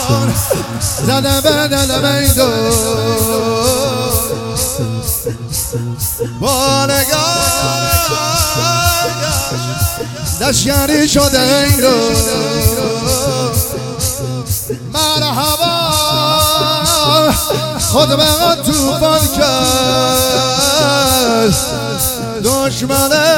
زده به دل میدون با نگاهش لشکری شده این رو مرحبا خود به توفان کرد دشمنه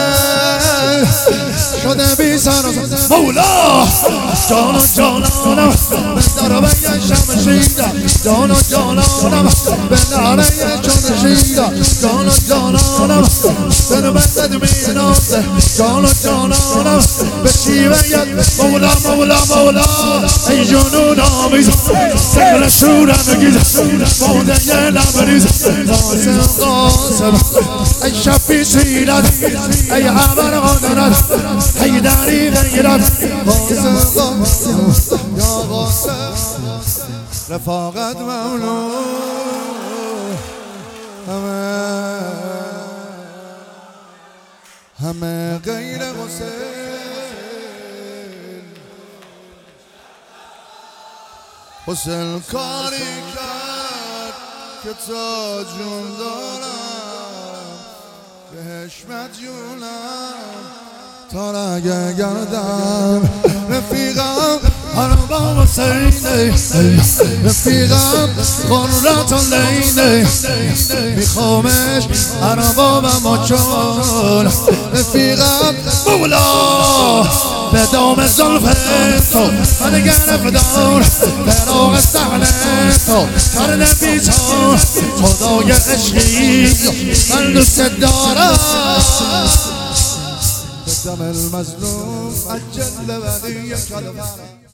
شده بی سر مولا جانا جانانم به دربه شمشیرم جانا جانانم به نهره چونشیرم جانا جانانم به نبندد مینازه جانا جانانم به شیوه مولا مولا مولا ای جنون آمیز سکر شورم بگیز موده یه لبریز قاسم قاسم ای شفی سیرد ای عبر قدرت ای داری غیرت قاسم قاسم یا قاسم رفاقت ممنون همه غیر حسین حسین کاری کرد که تا جون دارم به حشمت جونم تا نگه گردم رفیقم حرام حسینه رفیقم قررت لینه میخوامش حرام چون رفیقم مولا به دام زلف تو من گرفتار فراغ سهل تو کار نبیتان خدای عشقی من دوست دارم دم المظلوم عجل ولی کلمه